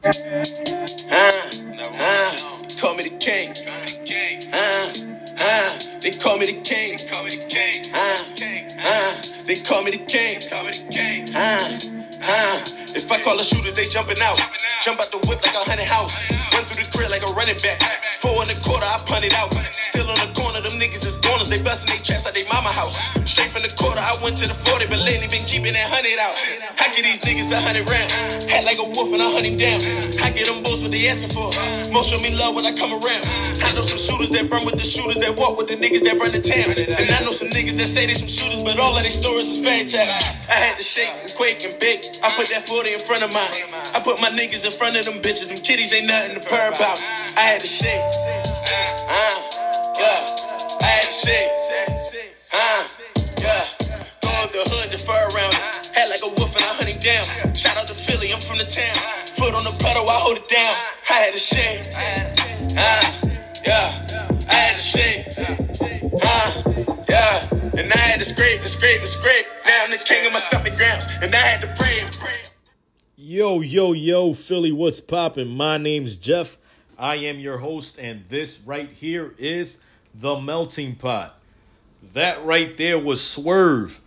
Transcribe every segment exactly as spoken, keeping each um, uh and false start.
Uh, uh, call me the king. Uh, uh, they call me the king. Uh, uh, they call me the king. Uh, uh, if I call the shooters, they jumping out. Jump out the whip like a hundred house. Run through the grill like a running back. Four in the quarter, I punt it out. Still on the corner, them niggas is goners. They bustin' they traps like they mama house. Straight from the quarter, I went to the forty, but lately been keeping that hundred out. I get these niggas a hundred rounds. Hat like a wolf and I hunt him down. I get them bulls what they asking for. Most show me love when I come around. I know some shooters that run with the shooters that walk with the niggas that run the town. And I know some niggas that say they some shooters, but all of their stories is fantastic. I had to shake and quake and bake. I put that forty in front of mine. I put my niggas in front of them bitches. Them kitties ain't nothing to purr about. I had to shake. Uh, yeah. I had to shake. Uh, yeah. Going the hood, the fur around me. Had like a wolf and I hunt him down. Shout out to Philly, I'm from the town. Foot on the pedal, I hold it down. I had to shake. Uh, yeah. I had to shake. Uh, yeah. And I had to scrape and scrape and scrape. Now I'm the king of my stomping grounds. And I had to pray and pray. Yo, yo, yo, Philly, what's poppin'? My name's Jeff. I am your host, and this right here is The Melting Pot. That right there was Swerve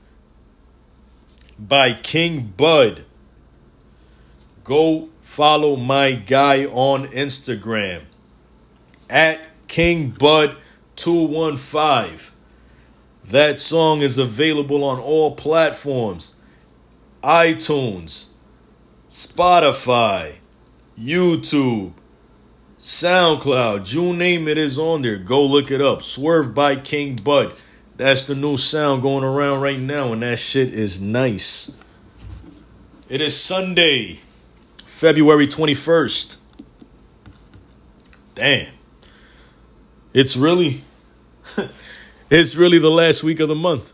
by King Bud. Go follow my guy on Instagram at King Bud two one five. That song is available on all platforms: iTunes, Spotify, YouTube, SoundCloud. You name it is on there. Go look it up. Swerve by King Bud. That's the new sound going around right now, and that shit is nice. It is Sunday, February twenty-first. Damn. It's really, it's really the last week of the month.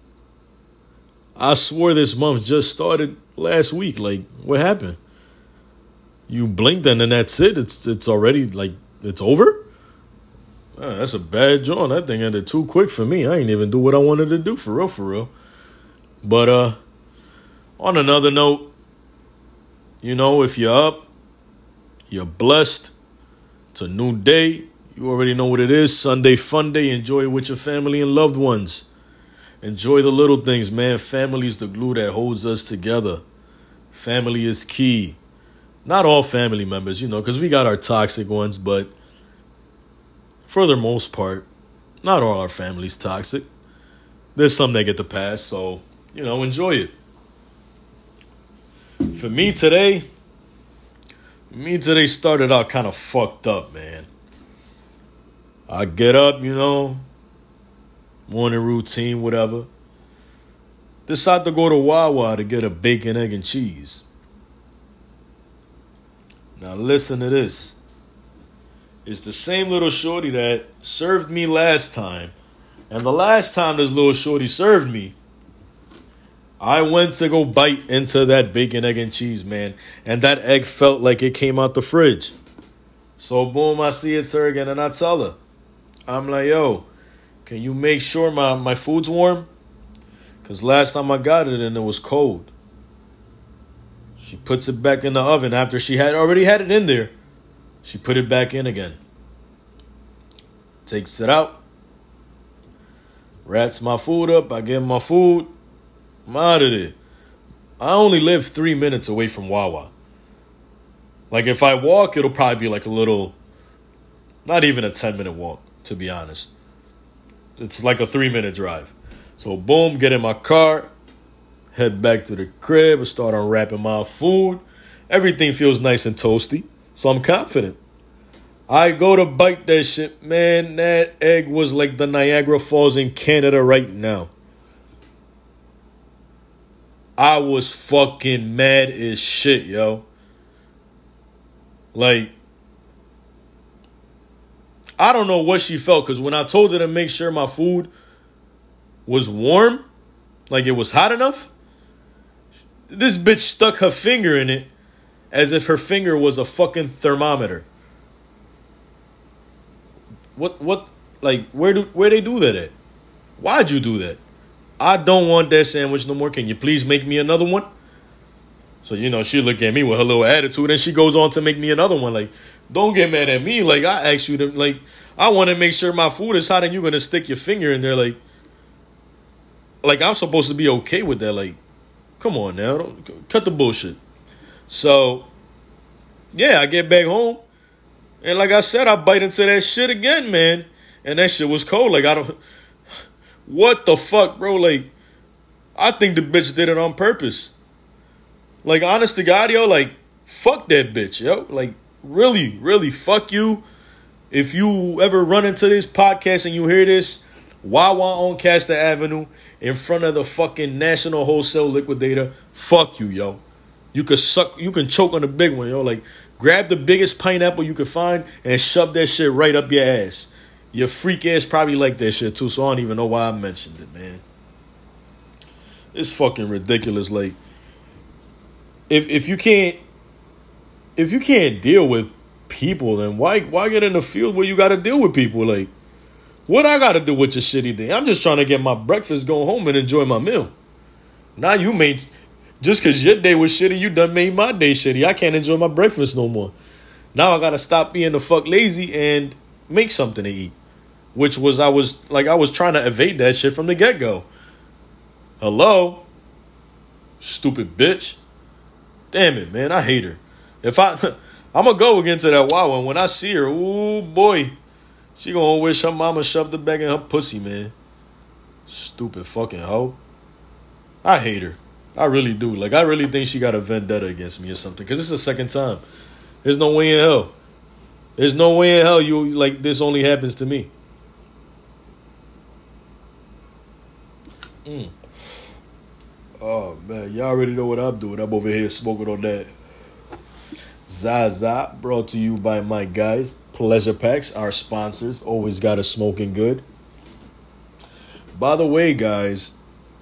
I swore this month just started last week. Like, what happened? You blinked and then that's it. It's it's already, like, it's over? Man, that's a bad joint. That thing ended too quick for me. I ain't even do what I wanted to do, for real, for real. But, uh, on another note, you know, if you're up, you're blessed. It's a new day. You already know what it is. Sunday fun day. Enjoy it with your family and loved ones. Enjoy the little things, man. Family is the glue that holds us together. Family is key. Not all family members, you know, because we got our toxic ones, but for the most part, not all our family's toxic. There's some that get the pass, so, you know, enjoy it. For me today, me today started out kind of fucked up, man. I get up, you know, morning routine, whatever. Decide to go to Wawa to get a bacon, egg, and cheese. Now listen to this. It's the same little shorty that served me last time. And the last time this little shorty served me, I went to go bite into that bacon, egg, and cheese, man. And that egg felt like it came out the fridge. So boom, I see it's her again and I tell her. I'm like, yo, can you make sure my, my food's warm? Because last time I got it and it was cold. She puts it back in the oven after she had already had it in there. She put it back in again. Takes it out. Wraps my food up. I get my food. I'm out of there. I only live three minutes away from Wawa. Like, if I walk, it'll probably be like a little, not even a ten-minute walk, to be honest. It's like a three-minute drive. So, boom, get in my car. Head back to the crib and start unwrapping my food. Everything feels nice and toasty, so I'm confident. I go to bite that shit. Man, that egg was like the Niagara Falls in Canada right now. I was fucking mad as shit, yo. Like, I don't know what she felt, because when I told her to make sure my food was warm, like it was hot enough, this bitch stuck her finger in it as if her finger was a fucking thermometer. What, what, like, where do, where they do that at? Why'd you do that? I don't want that sandwich no more. Can you please make me another one? So, you know, she look at me with her little attitude, and she goes on to make me another one. Like, don't get mad at me. Like, I asked you to, like, I want to make sure my food is hot, and you're going to stick your finger in there. Like, like I'm supposed to be okay with that. Like, come on now. Don't, cut the bullshit. So, yeah, I get back home. And like I said, I bite into that shit again, man. And that shit was cold. Like, I don't... What the fuck, bro? Like, I think the bitch did it on purpose. Like, honest to God, yo, like, fuck that bitch, yo. Like, really, really, fuck you. If you ever run into this podcast and you hear this, Wawa on Castor Avenue in front of the fucking National Wholesale Liquidator, fuck you, yo. You can suck, you can choke on the big one, yo. Like, grab the biggest pineapple you can find and shove that shit right up your ass. Your freak ass probably like that shit too, so I don't even know why I mentioned it, man. It's fucking ridiculous. Like, if if you can't if you can't deal with people, then why why get in the field where you got to deal with people? Like, what I got to do with your shitty day? I'm just trying to get my breakfast, go home, and enjoy my meal. Now you made, just because your day was shitty, you done made my day shitty. I can't enjoy my breakfast no more. Now I got to stop being the fuck lazy and make something to eat. Which was, I was, like, I was trying to evade that shit from the get-go. Hello? Stupid bitch. Damn it, man. I hate her. If I, I'm going to go again to that Wawa, and when I see her, ooh, boy, she going to wish her mama shoved the bag in her pussy, man. Stupid fucking hoe. I hate her. I really do. Like, I really think she got a vendetta against me or something, because it's the second time. There's no way in hell. There's no way in hell you, like, this only happens to me. Mm. Oh, man. Y'all already know what I'm doing. I'm over here smoking on that Zaza, brought to you by my guys, Pleasure Packs, our sponsors. Always got us smoking good. By the way, guys,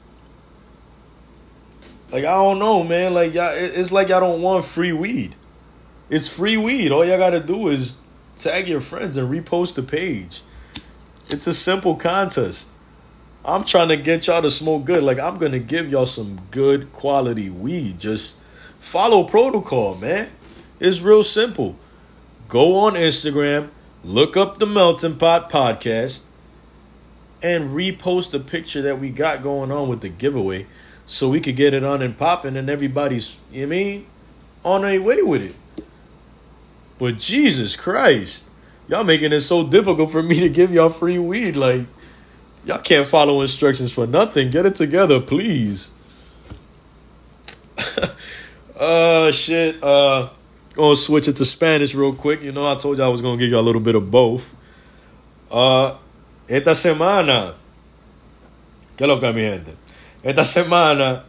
like, I don't know, man. Like, y'all, it's like y'all don't want free weed. It's free weed. All y'all got to do is tag your friends and repost the page. It's a simple contest. I'm trying to get y'all to smoke good. Like, I'm going to give y'all some good quality weed. Just follow protocol, man. It's real simple. Go on Instagram, look up the Melting Pot Podcast, and repost the picture that we got going on with the giveaway so we could get it on and popping and everybody's, you know what I mean, on their way with it. But Jesus Christ, y'all making it so difficult for me to give y'all free weed. Like, y'all can't follow instructions for nothing. Get it together, please. uh, shit. Uh, gonna switch it to Spanish real quick. You know, I told you I was gonna give you a little bit of both. Uh, esta semana, ¿qué es lo que mi gente? Esta semana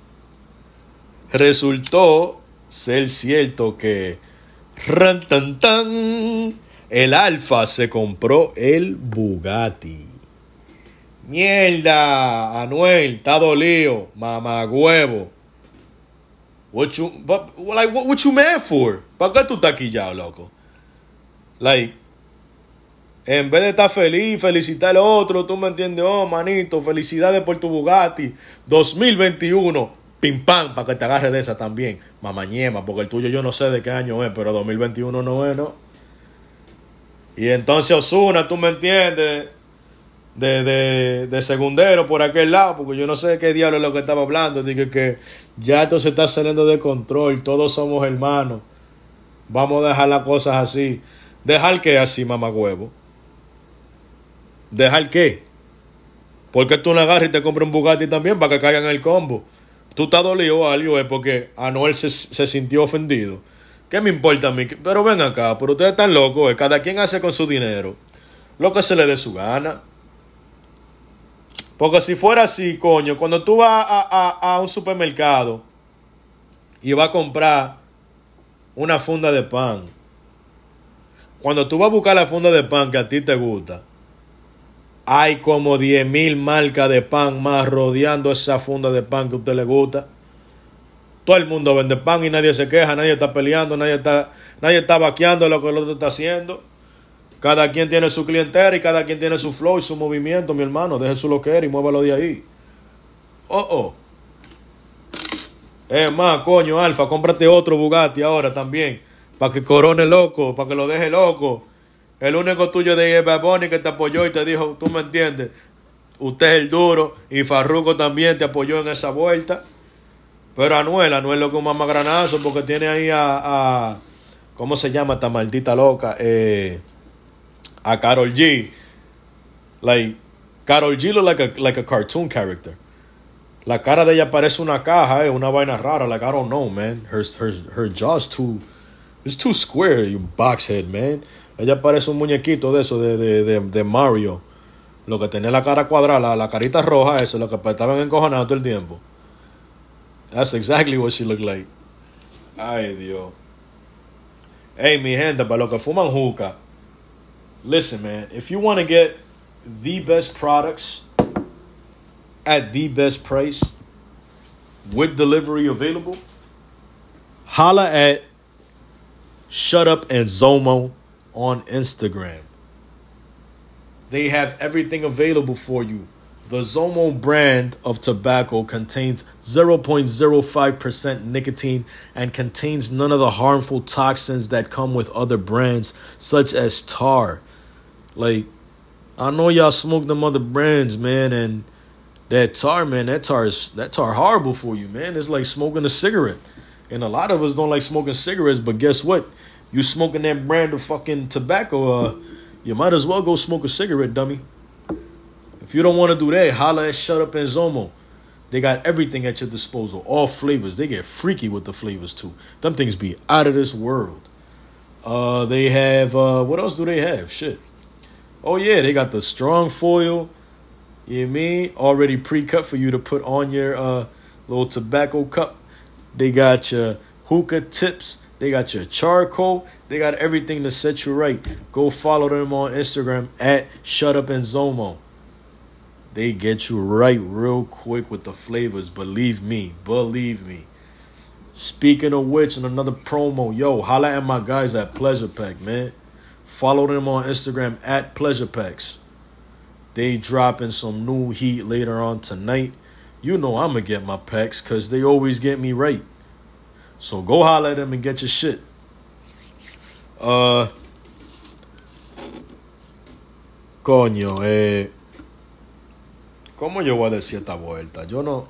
resultó ser cierto que ran, tan, tan, el Alfa se compró el Bugatti. Mierda, Anuel, está dolido, mamagüevo. What you, but, like, what, what you mad for? ¿Para qué tú estás aquí ya, loco? Like, en vez de estar feliz, felicitar al otro, tú me entiendes, oh, manito, felicidades por tu Bugatti dos mil veintiuno, pim pam, para que te agarre de esa también, mamañema, porque el tuyo yo no sé de qué año es, pero dos mil veintiuno no es, ¿no? Y entonces Ozuna, tú me entiendes, de, de, de segundero por aquel lado, porque yo no sé de qué diablo es lo que estaba hablando, dije que ya esto se está saliendo de control, todos somos hermanos, vamos a dejar las cosas así. ¿Dejar qué así, mamagüevo? ¿Dejar qué? ¿Por qué tú no agarras y te compras un Bugatti también para que caigan en el combo? Tú estás dolido o algo, es porque Anuel se, se sintió ofendido. ¿Qué me importa a mí? Pero ven acá, pero ustedes están locos, ¿eh? Cada quien hace con su dinero lo que se le dé su gana. Porque si fuera así, coño, cuando tú vas a, a, a un supermercado y vas a comprar una funda de pan, cuando tú vas a buscar la funda de pan que a ti te gusta, hay como diez mil marcas de pan más rodeando esa funda de pan que a usted le gusta. Todo el mundo vende pan y nadie se queja, nadie está peleando, nadie está, nadie está vaqueando lo que el otro está haciendo. Cada quien tiene su clientela y cada quien tiene su flow y su movimiento, mi hermano. Deje su loquera y muévalo de ahí. Oh, oh. Es más, coño, Alfa, cómprate otro Bugatti ahora también. Para que corone loco, para que lo deje loco. El único tuyo de Bad Bunny que te apoyó y te dijo, tú me entiendes, usted es el duro. Y Farruko también te apoyó en esa vuelta. Pero Anuel, Anuel lo que un mamagranazo porque tiene ahí a, a ¿cómo se llama esta maldita loca? Eh, a Karol G. Like, Karol G look like a, like a cartoon character. La cara de ella parece una caja, eh, una vaina rara. Like, I don't know, man. Her, her, her jaw's too, it's too square, you boxhead, man. Ella parece un muñequito de eso, de, de, de, de Mario. Lo que tenía la cara cuadrada, la, la carita roja, eso, lo que estaban encojonados todo el tiempo. That's exactly what she looked like. Ay, Dios. Hey, mi gente, para los que fuman hookah, listen, man, if you want to get the best products at the best price with delivery available, holla at Shut Up and Zomo on Instagram. They have everything available for you. The Zomo brand of tobacco contains zero point zero five percent nicotine and contains none of the harmful toxins that come with other brands, such as tar. Like, I know y'all smoke them other brands, man, and that tar, man, that tar is that tar horrible for you, man. It's like smoking a cigarette. And a lot of us don't like smoking cigarettes, but guess what? You smoking that brand of fucking tobacco, uh, you might as well go smoke a cigarette, dummy. If you don't want to do that, holla at Shut Up and Zomo. They got everything at your disposal, all flavors. They get freaky with the flavors, too. Them things be out of this world. Uh, they have, uh, what else do they have? Shit. Oh, yeah, they got the strong foil, you know what I mean? Already pre-cut for you to put on your uh, little tobacco cup. They got your hookah tips. They got your charcoal. They got everything to set you right. Go follow them on Instagram at Shut Up and Zomo. They get you right real quick with the flavors. Believe me. Believe me. Speaking of which, in another promo, yo, holla at my guys at Pleasure Pack, man. Follow them on Instagram at Pleasure Packs. They dropping some new heat later on tonight. You know I'm going to get my packs because they always get me right. So go holla at them and get your shit. Uh, coño, eh... ¿Cómo yo voy a decir esta vuelta? Yo no...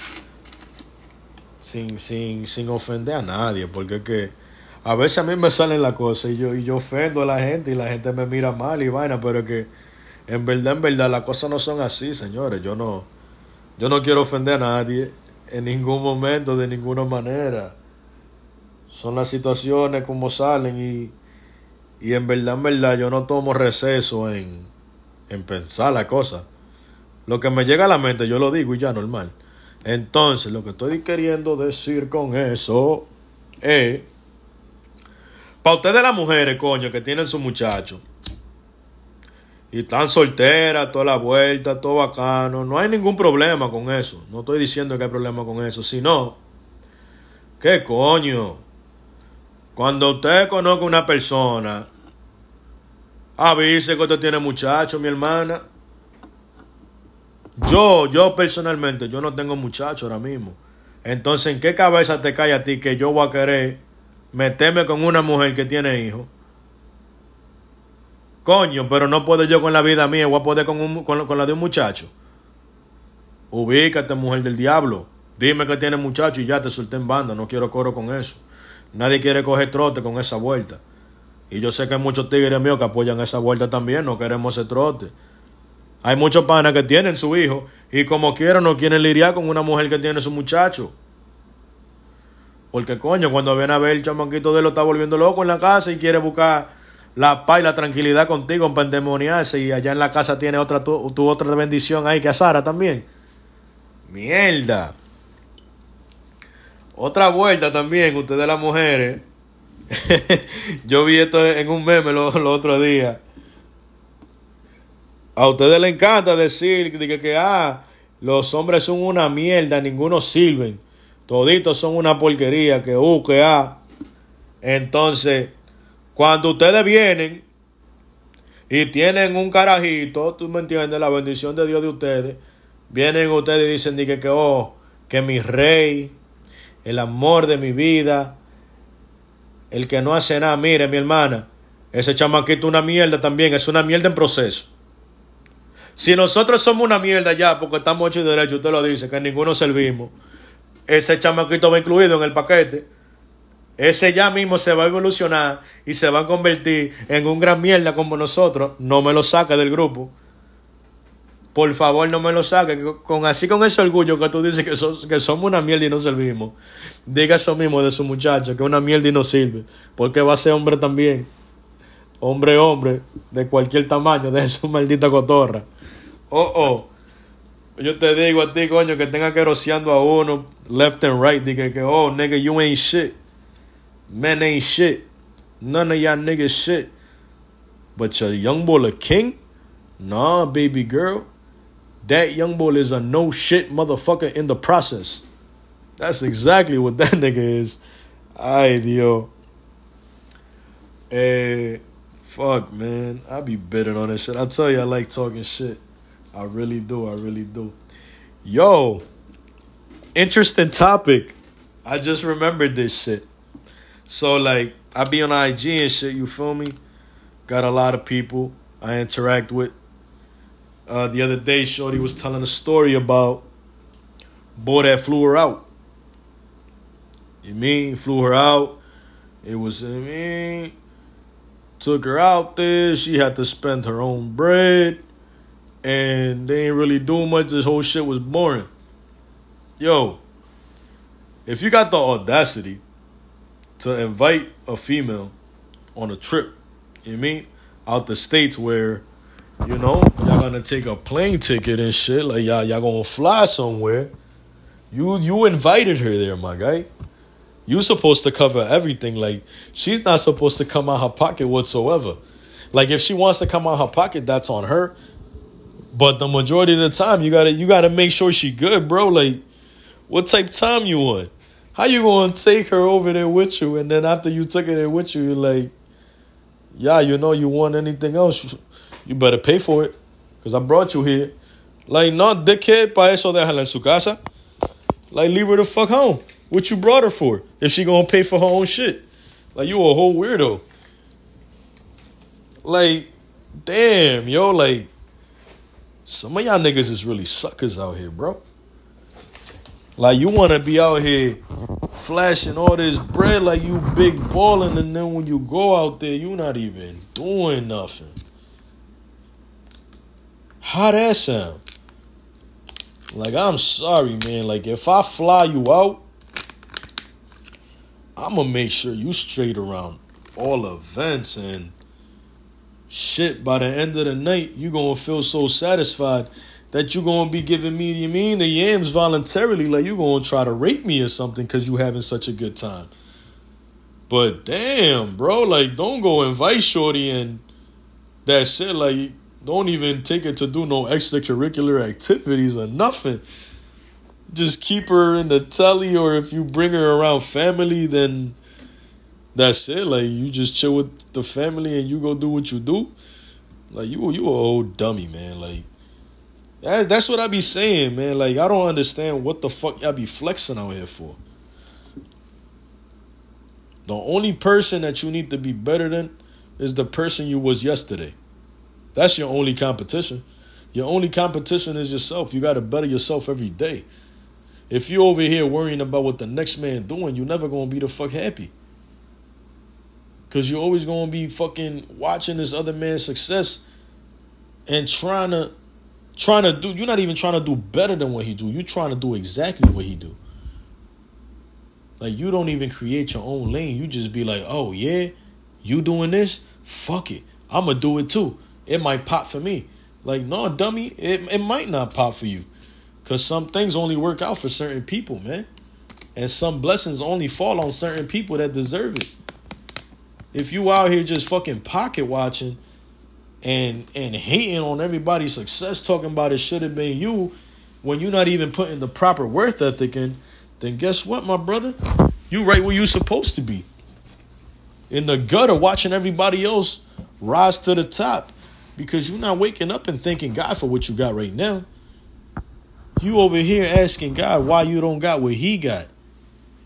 Sin, sin, sin ofender a nadie, porque es que a veces a mí me salen las cosas y yo, y yo ofendo a la gente y la gente me mira mal y vaina, pero es que en verdad, en verdad, las cosas no son así, señores. Yo no, yo no quiero ofender a nadie en ningún momento, de ninguna manera. Son las situaciones como salen y, y en verdad, en verdad, yo no tomo receso en, en pensar las cosas. Lo que me llega a la mente, yo lo digo y ya, normal. Entonces, lo que estoy queriendo decir con eso es, para ustedes las mujeres, coño, que tienen su muchacho y están solteras, toda la vuelta, todo bacano, no hay ningún problema con eso. No estoy diciendo que hay problema con eso, sino, ¿qué coño? Cuando usted conozca una persona, avise que usted tiene muchacho, mi hermana. Yo, yo personalmente, yo no tengo muchacho ahora mismo. Entonces, ¿en qué cabeza te cae a ti que yo voy a querer meterme con una mujer que tiene hijos? Coño, pero no puedo yo con la vida mía, voy a poder con, un, con, con la de un muchacho. Ubícate, mujer del diablo. Dime que tiene muchacho y ya te solté en banda. No quiero coro con eso. Nadie quiere coger trote con esa vuelta. Y yo sé que hay muchos tigres míos que apoyan esa vuelta también. No queremos ese trote. Hay muchos panas que tienen su hijo y como quieran no quieren lidiar con una mujer que tiene su muchacho. Porque coño, cuando viene a ver el chamaquito de él lo está volviendo loco en la casa y quiere buscar la paz y la tranquilidad contigo en pandemoniarse y allá en la casa tiene otra tu, tu otra bendición ahí que a Sara también. Mierda. Otra vuelta también, ustedes las mujeres. Yo vi esto en un meme los lo otro día. A ustedes les encanta decir que, que, que ah, los hombres son una mierda, ninguno sirven. Toditos son una porquería, que uh, que ah. Entonces, cuando ustedes vienen y tienen un carajito, tú me entiendes, la bendición de Dios de ustedes, vienen ustedes y dicen que, que oh, que mi rey, el amor de mi vida, el que no hace nada. Mire, mi hermana, ese chamaquito una mierda también, es una mierda en proceso. Si nosotros somos una mierda ya, porque estamos hechos y derechos, usted lo dice, que ninguno servimos, ese chamaquito va incluido en el paquete. Ese ya mismo se va a evolucionar y se va a convertir en un gran mierda como nosotros. No me lo saque del grupo. Por favor, no me lo saque. Con, así con ese orgullo que tú dices que, so, que somos una mierda y no servimos. Diga eso mismo de su muchacho, que es una mierda y no sirve. Porque va a ser hombre también. Hombre, hombre, de cualquier tamaño, de su maldita cotorra. Oh, oh. Yo te digo a ti, coño, que tenga que rociando a uno left and right. Diga que, oh, nigga, you ain't shit. Men ain't shit. None of y'all niggas shit. But your young boy a king? Nah, baby girl. That young boy is a no shit motherfucker in the process. That's exactly what that nigga is. Ay, Dios. Eh, fuck, man. I be bitter on this shit. I tell you, I like talking shit. I really do. I really do. Yo, interesting topic. I just remembered this shit. So, like, I be on I G and shit, you feel me? Got a lot of people I interact with. Uh, the other day, Shorty was telling a story about boy that flew her out. You mean? Flew her out. It was, I mean, took her out there. She had to spend her own bread. And they ain't really doing much. This whole shit was boring. Yo, if you got the audacity to invite a female on a trip, you mean, out the States where, you know, y'all gonna take a plane ticket and shit, like y'all y'all gonna fly somewhere. You you invited her there, my guy. You supposed to cover everything. Like, she's not supposed to come out her pocket whatsoever. Like, if she wants to come out her pocket, that's on her. But the majority of the time, you gotta you gotta make sure she good, bro. Like, what type of time you on? How you gonna take her over there with you, and then after you took her there with you, you're like, yeah, you know, you want anything else, you better pay for it, because I brought you here. Like, no, dickhead, pa eso déjala en su casa. Like, leave her the fuck home. What you brought her for, if she gonna pay for her own shit? Like, you a whole weirdo. Like, damn, yo, like, some of y'all niggas is really suckers out here, bro. Like, you want to be out here flashing all this bread like you big balling, and then when you go out there, you not even doing nothing. How that sound? Like, I'm sorry, man. Like, if I fly you out, I'm going to make sure you straight around all events and shit. By the end of the night, you going to feel so satisfied that you going to be giving me, you mean, the yams voluntarily, like you going to try to rape me or something because you having such a good time. But damn, bro, like, don't go invite shorty and that's it. Like, don't even take her to do no extracurricular activities or nothing. Just keep her in the telly, or if you bring her around family, then that's it. Like, you just chill with the family and you go do what you do. Like, you, you a old dummy, man. Like, That, that's what I be saying, man. Like, I don't understand what the fuck y'all be flexing out here for. The only person that you need to be better than is the person you was yesterday. That's your only competition. Your only competition is yourself. You got to better yourself every day. If you over here worrying about what the next man doing, you're never going to be the fuck happy. Because you're always going to be fucking watching this other man's success and trying to Trying to do, you're not even trying to do better than what he do. You're trying to do exactly what he do. Like, you don't even create your own lane. You just be like, oh, yeah, you doing this? Fuck it. I'm going to do it too. It might pop for me. Like, no, dummy, it, it might not pop for you. Because some things only work out for certain people, man. And some blessings only fall on certain people that deserve it. If you out here just fucking pocket watching and and hating on everybody's success, talking about it should have been you, when you're not even putting the proper worth ethic in, then guess what, my brother? You right where you supposed to be. In the gutter watching everybody else rise to the top, because you're not waking up and thanking God for what you got right now. You over here asking God why you don't got what he got.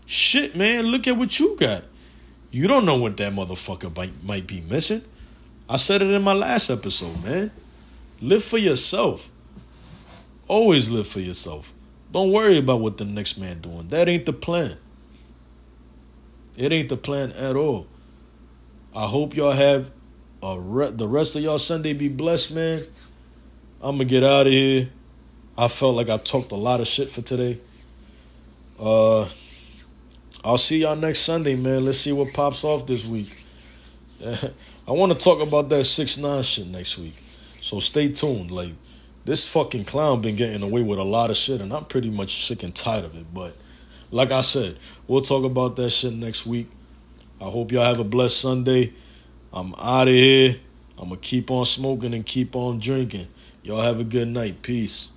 Shit, man, look at what you got. You don't know what that motherfucker might, might be missing. I said it in my last episode, man. Live for yourself. Always live for yourself. Don't worry about what the next man doing. That ain't the plan. It ain't the plan at all. I hope y'all have a re- the rest of y'all Sunday be blessed, man. I'm going to get out of here. I felt like I talked a lot of shit for today. Uh, I'll see y'all next Sunday, man. Let's see what pops off this week. I want to talk about that six nine shit next week. So stay tuned. Like, this fucking clown been getting away with a lot of shit, and I'm pretty much sick and tired of it. But like I said, we'll talk about that shit next week. I hope y'all have a blessed Sunday. I'm out of here. I'm going to keep on smoking and keep on drinking. Y'all have a good night. Peace.